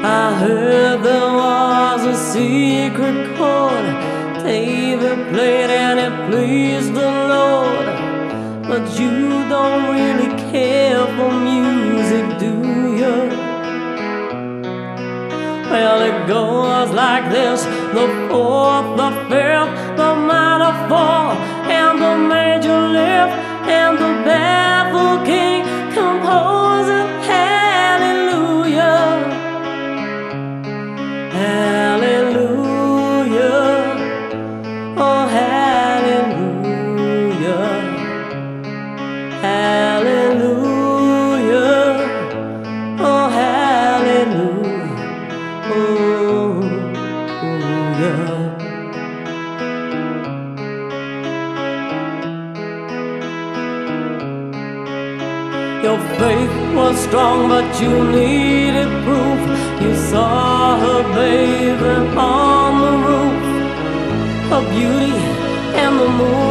I heard there was a secret chord David played and it pleased the Lord. But you don't really care for music, do you? Well, it goes like this: the fourth, the fifth, the minor fall, and the major lift, and the baffled king composing hallelujah, hallelujah, oh hallelujah, hallelujah, oh hallelujah, oh yeah. Your faith was strong, but you needed proof. You saw her bathing on the roof, her beauty and the moon